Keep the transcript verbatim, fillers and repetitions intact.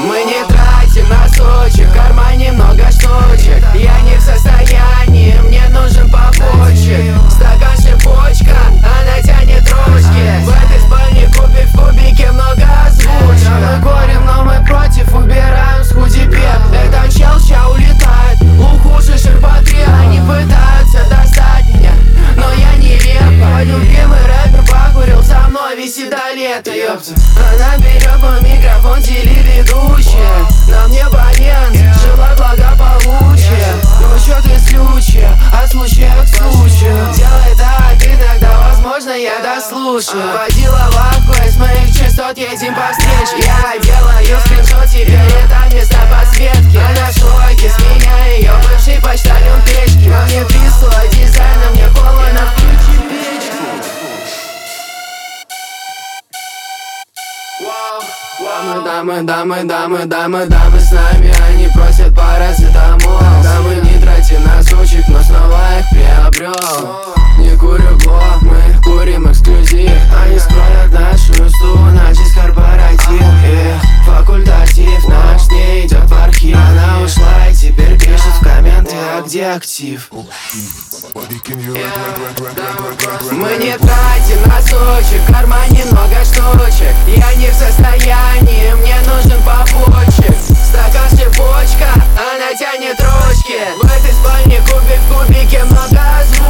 Мы не тратим на сочек, в кармане много штучек. Я не в состоянии, мне нужен побочек. Стакан шипочка, она тянет ручки. В этой спальне кубик в кубике много озвучек. Мы горем, но мы против, убираем с худи пеп. Этот чел ща улетает, ухуши ширпотреб. Они пытаются достать меня, но я не реп. Мой любимый рэпер покурил со мной висит до лета, ёпта. Она берет мой микрофон, телеведущая. На мне абонент, желаю благополучия. Ну чё ты случая, от случая к случаю. Делай так, и тогда возможно я дослушаю. Водила лавку из моих частот, едем по встречке. Я делаю скриншот, теперь это место подсветки. Она в шоке, с меня ее бывший почтальон печки. Но мне прислала дизайна, мне холодно, включи печку. Дамы, дамы, дамы, дамы, дамы, дамы с нами, они просят парацетамол. Дамы, не трати на сучек, но снова их приобрел. Не курю блок, мы курим эксклюзив. Они скроют нашу сту, начись корпоратив. И факультатив наш с ней идет в архив. Она ушла и теперь пишет в комменты, а где актив? Мы не тратим на сочек, в кармане много штучек. Я не в состоянии, мне нужен побочек. Стакан шипочка, она тянет ручки. В этой спальне кубик в кубике много звуков.